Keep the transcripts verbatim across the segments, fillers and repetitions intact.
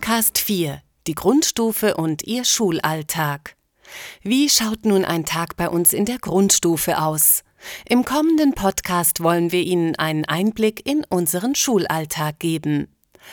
Podcast vier – Die Grundstufe und ihr Schulalltag. Wie schaut nun ein Tag bei uns in der Grundstufe aus? Im kommenden Podcast wollen wir Ihnen einen Einblick in unseren Schulalltag geben.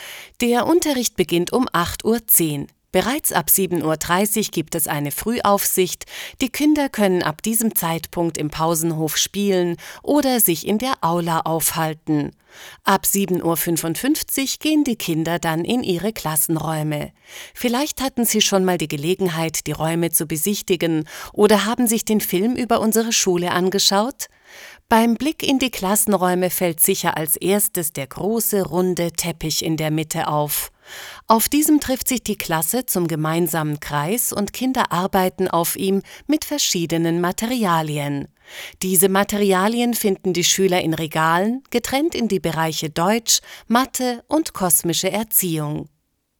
Der Unterricht beginnt um acht Uhr zehn. Bereits ab sieben Uhr dreißig gibt es eine Frühaufsicht. Die Kinder können ab diesem Zeitpunkt im Pausenhof spielen oder sich in der Aula aufhalten. Ab sieben Uhr fünfundfünfzig gehen die Kinder dann in ihre Klassenräume. Vielleicht hatten Sie schon mal die Gelegenheit, die Räume zu besichtigen oder haben sich den Film über unsere Schule angeschaut? Beim Blick in die Klassenräume fällt sicher als erstes der große, runde Teppich in der Mitte auf. Auf diesem trifft sich die Klasse zum gemeinsamen Kreis und Kinder arbeiten auf ihm mit verschiedenen Materialien. Diese Materialien finden die Schüler in Regalen, getrennt in die Bereiche Deutsch, Mathe und kosmische Erziehung.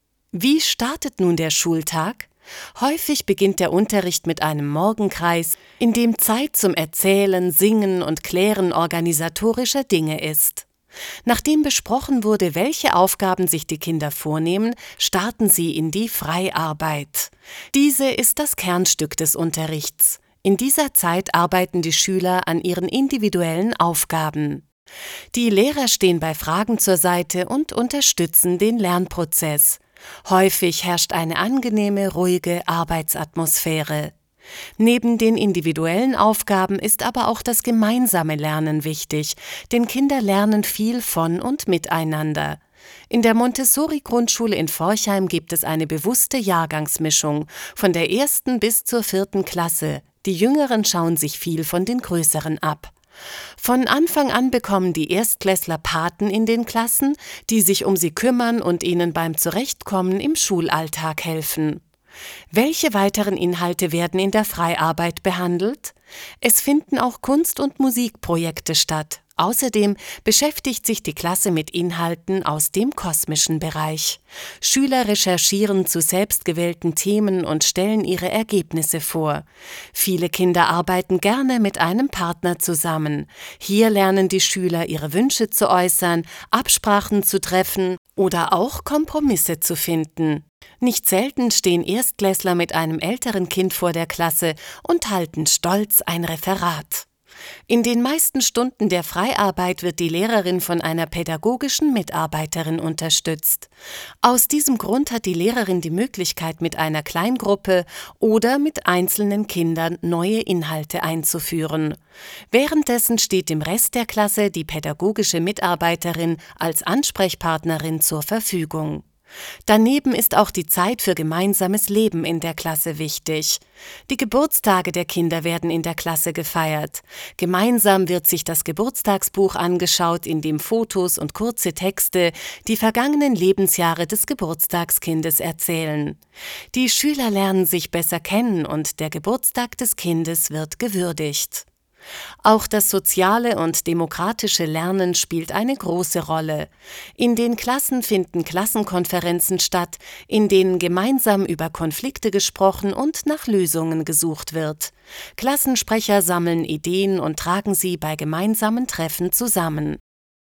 Wie startet nun der Schultag? Häufig beginnt der Unterricht mit einem Morgenkreis, in dem Zeit zum Erzählen, Singen und Klären organisatorischer Dinge ist. Nachdem besprochen wurde, welche Aufgaben sich die Kinder vornehmen, starten sie in die Freiarbeit. Diese ist das Kernstück des Unterrichts. In dieser Zeit arbeiten die Schüler an ihren individuellen Aufgaben. Die Lehrer stehen bei Fragen zur Seite und unterstützen den Lernprozess. Häufig herrscht eine angenehme, ruhige Arbeitsatmosphäre. Neben den individuellen Aufgaben ist aber auch das gemeinsame Lernen wichtig, denn Kinder lernen viel von und miteinander. In der Montessori-Grundschule in Forchheim gibt es eine bewusste Jahrgangsmischung, von der ersten bis zur vierten Klasse. Die Jüngeren schauen sich viel von den Größeren ab. Von Anfang an bekommen die Erstklässler Paten in den Klassen, die sich um sie kümmern und ihnen beim Zurechtkommen im Schulalltag helfen. Welche weiteren Inhalte werden in der Freiarbeit behandelt? Es finden auch Kunst- und Musikprojekte statt. Außerdem beschäftigt sich die Klasse mit Inhalten aus dem kosmischen Bereich. Schüler recherchieren zu selbstgewählten Themen und stellen ihre Ergebnisse vor. Viele Kinder arbeiten gerne mit einem Partner zusammen. Hier lernen die Schüler, ihre Wünsche zu äußern, Absprachen zu treffen oder auch Kompromisse zu finden. Nicht selten stehen Erstklässler mit einem älteren Kind vor der Klasse und halten stolz ein Referat. In den meisten Stunden der Freiarbeit wird die Lehrerin von einer pädagogischen Mitarbeiterin unterstützt. Aus diesem Grund hat die Lehrerin die Möglichkeit, mit einer Kleingruppe oder mit einzelnen Kindern neue Inhalte einzuführen. Währenddessen steht dem Rest der Klasse die pädagogische Mitarbeiterin als Ansprechpartnerin zur Verfügung. Daneben ist auch die Zeit für gemeinsames Leben in der Klasse wichtig. Die Geburtstage der Kinder werden in der Klasse gefeiert. Gemeinsam wird sich das Geburtstagsbuch angeschaut, in dem Fotos und kurze Texte die vergangenen Lebensjahre des Geburtstagskindes erzählen. Die Schüler lernen sich besser kennen und der Geburtstag des Kindes wird gewürdigt. Auch das soziale und demokratische Lernen spielt eine große Rolle. In den Klassen finden Klassenkonferenzen statt, in denen gemeinsam über Konflikte gesprochen und nach Lösungen gesucht wird. Klassensprecher sammeln Ideen und tragen sie bei gemeinsamen Treffen zusammen.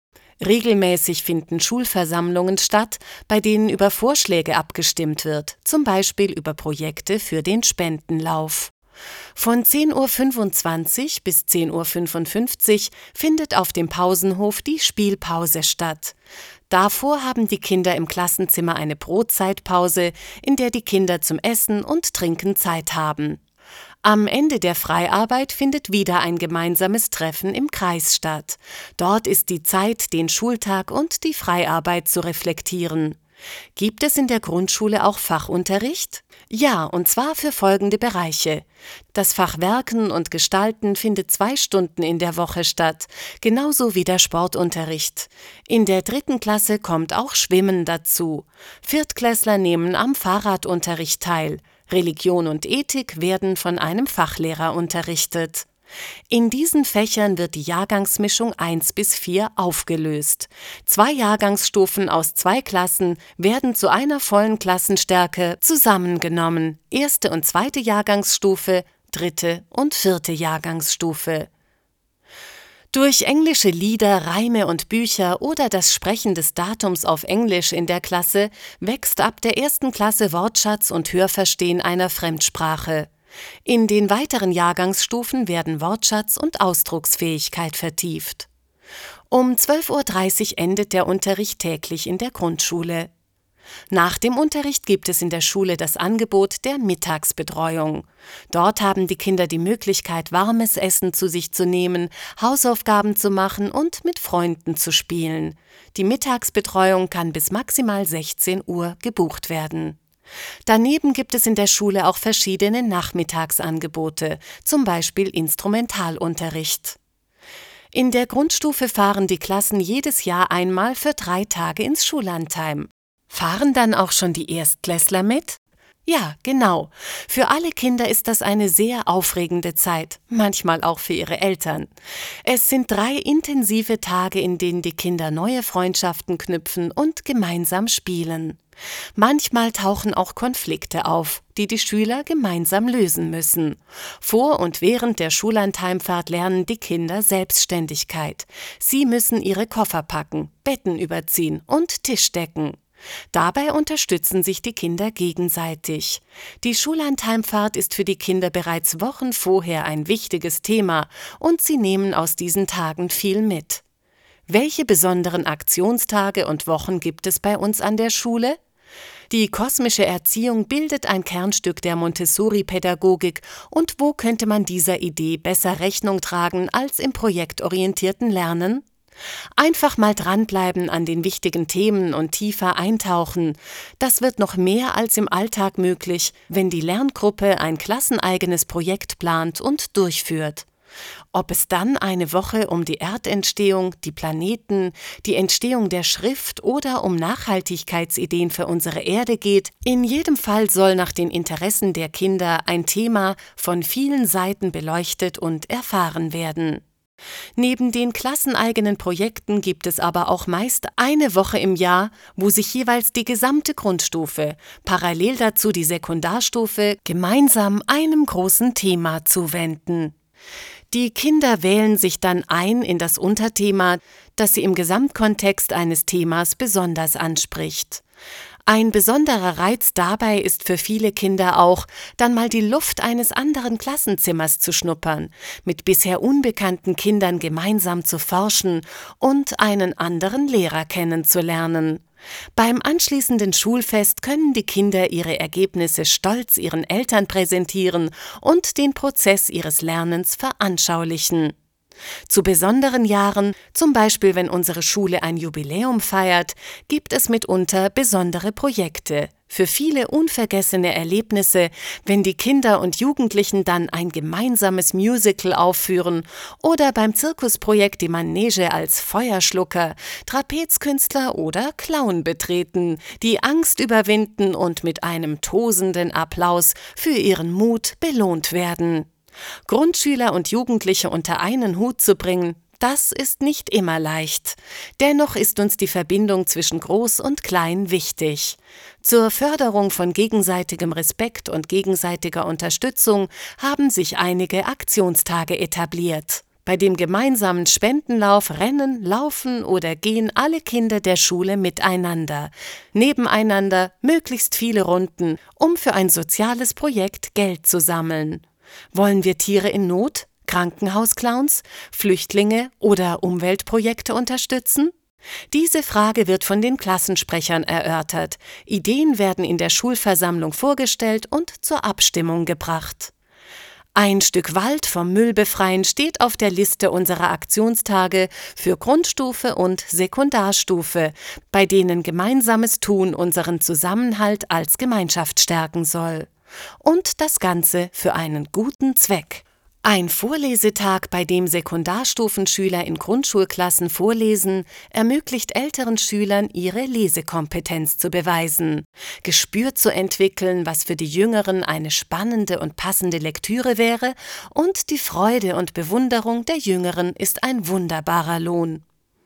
Regelmäßig finden Schulversammlungen statt, bei denen über Vorschläge abgestimmt wird, zum Beispiel über Projekte für den Spendenlauf. Von zehn Uhr fünfundzwanzig bis zehn Uhr fünfundfünfzig findet auf dem Pausenhof die Spielpause statt. Davor haben die Kinder im Klassenzimmer eine Brotzeitpause, in der die Kinder zum Essen und Trinken Zeit haben. Am Ende der Freiarbeit findet wieder ein gemeinsames Treffen im Kreis statt. Dort ist die Zeit, den Schultag und die Freiarbeit zu reflektieren. Gibt es in der Grundschule auch Fachunterricht? Ja, und zwar für folgende Bereiche. Das Fach Werken und Gestalten findet zwei Stunden in der Woche statt, genauso wie der Sportunterricht. In der dritten Klasse kommt auch Schwimmen dazu. Viertklässler nehmen am Fahrradunterricht teil. Religion und Ethik werden von einem Fachlehrer unterrichtet. In diesen Fächern wird die Jahrgangsmischung eins bis vier aufgelöst. Zwei Jahrgangsstufen aus zwei Klassen werden zu einer vollen Klassenstärke zusammengenommen. Erste und zweite Jahrgangsstufe, dritte und vierte Jahrgangsstufe. Durch englische Lieder, Reime und Bücher oder das Sprechen des Datums auf Englisch in der Klasse wächst ab der ersten Klasse Wortschatz und Hörverstehen einer Fremdsprache. In den weiteren Jahrgangsstufen werden Wortschatz und Ausdrucksfähigkeit vertieft. Um zwölf Uhr dreißig endet der Unterricht täglich in der Grundschule. Nach dem Unterricht gibt es in der Schule das Angebot der Mittagsbetreuung. Dort haben die Kinder die Möglichkeit, warmes Essen zu sich zu nehmen, Hausaufgaben zu machen und mit Freunden zu spielen. Die Mittagsbetreuung kann bis maximal sechzehn Uhr gebucht werden. Daneben gibt es in der Schule auch verschiedene Nachmittagsangebote, zum Beispiel Instrumentalunterricht. In der Grundstufe fahren die Klassen jedes Jahr einmal für drei Tage ins Schullandheim. Fahren dann auch schon die Erstklässler mit? Ja, genau. Für alle Kinder ist das eine sehr aufregende Zeit, manchmal auch für ihre Eltern. Es sind drei intensive Tage, in denen die Kinder neue Freundschaften knüpfen und gemeinsam spielen. Manchmal tauchen auch Konflikte auf, die die Schüler gemeinsam lösen müssen. Vor und während der Schullandheimfahrt lernen die Kinder Selbstständigkeit. Sie müssen ihre Koffer packen, Betten überziehen und Tisch decken. Dabei unterstützen sich die Kinder gegenseitig. Die Schullandheimfahrt ist für die Kinder bereits Wochen vorher ein wichtiges Thema und sie nehmen aus diesen Tagen viel mit. Welche besonderen Aktionstage und Wochen gibt es bei uns an der Schule? Die kosmische Erziehung bildet ein Kernstück der Montessori-Pädagogik und wo könnte man dieser Idee besser Rechnung tragen als im projektorientierten Lernen? Einfach mal dranbleiben an den wichtigen Themen und tiefer eintauchen. Das wird noch mehr als im Alltag möglich, wenn die Lerngruppe ein klasseneigenes Projekt plant und durchführt. Ob es dann eine Woche um die Erdentstehung, die Planeten, die Entstehung der Schrift oder um Nachhaltigkeitsideen für unsere Erde geht, in jedem Fall soll nach den Interessen der Kinder ein Thema von vielen Seiten beleuchtet und erfahren werden. Neben den klasseneigenen Projekten gibt es aber auch meist eine Woche im Jahr, wo sich jeweils die gesamte Grundstufe, parallel dazu die Sekundarstufe, gemeinsam einem großen Thema zuwenden. Die Kinder wählen sich dann ein in das Unterthema, das sie im Gesamtkontext eines Themas besonders anspricht. Ein besonderer Reiz dabei ist für viele Kinder auch, dann mal die Luft eines anderen Klassenzimmers zu schnuppern, mit bisher unbekannten Kindern gemeinsam zu forschen und einen anderen Lehrer kennenzulernen. Beim anschließenden Schulfest können die Kinder ihre Ergebnisse stolz ihren Eltern präsentieren und den Prozess ihres Lernens veranschaulichen. Zu besonderen Jahren, zum Beispiel wenn unsere Schule ein Jubiläum feiert, gibt es mitunter besondere Projekte. Für viele unvergessene Erlebnisse, wenn die Kinder und Jugendlichen dann ein gemeinsames Musical aufführen oder beim Zirkusprojekt die Manege als Feuerschlucker, Trapezkünstler oder Clown betreten, die Angst überwinden und mit einem tosenden Applaus für ihren Mut belohnt werden. Grundschüler und Jugendliche unter einen Hut zu bringen, das ist nicht immer leicht. Dennoch ist uns die Verbindung zwischen Groß und Klein wichtig. Zur Förderung von gegenseitigem Respekt und gegenseitiger Unterstützung haben sich einige Aktionstage etabliert. Bei dem gemeinsamen Spendenlauf rennen, laufen oder gehen alle Kinder der Schule miteinander, nebeneinander möglichst viele Runden, um für ein soziales Projekt Geld zu sammeln. Wollen wir Tiere in Not, Krankenhausclowns, Flüchtlinge oder Umweltprojekte unterstützen? Diese Frage wird von den Klassensprechern erörtert. Ideen werden in der Schulversammlung vorgestellt und zur Abstimmung gebracht. Ein Stück Wald vom Müll befreien steht auf der Liste unserer Aktionstage für Grundstufe und Sekundarstufe, bei denen gemeinsames Tun unseren Zusammenhalt als Gemeinschaft stärken soll. Und das Ganze für einen guten Zweck. Ein Vorlesetag, bei dem Sekundarstufenschüler in Grundschulklassen vorlesen, ermöglicht älteren Schülern, ihre Lesekompetenz zu beweisen, Gespür zu entwickeln, was für die Jüngeren eine spannende und passende Lektüre wäre, und die Freude und Bewunderung der Jüngeren ist ein wunderbarer Lohn.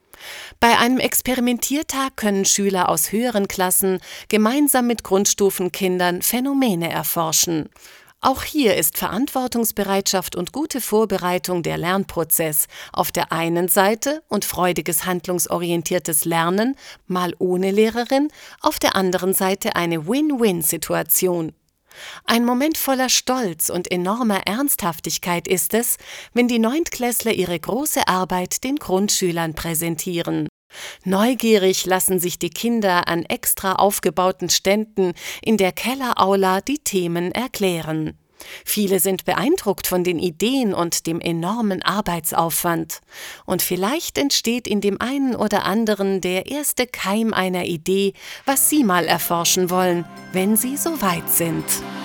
Bei einem Experimentiertag können Schüler aus höheren Klassen gemeinsam mit Grundstufenkindern Phänomene erforschen. Auch hier ist Verantwortungsbereitschaft und gute Vorbereitung der Lernprozess auf der einen Seite und freudiges handlungsorientiertes Lernen, mal ohne Lehrerin, auf der anderen Seite eine Win-Win-Situation. Ein Moment voller Stolz und enormer Ernsthaftigkeit ist es, wenn die Neuntklässler ihre große Arbeit den Grundschülern präsentieren. Neugierig lassen sich die Kinder an extra aufgebauten Ständen in der Kelleraula die Themen erklären. Viele sind beeindruckt von den Ideen und dem enormen Arbeitsaufwand. Und vielleicht entsteht in dem einen oder anderen der erste Keim einer Idee, was sie mal erforschen wollen, wenn sie so weit sind.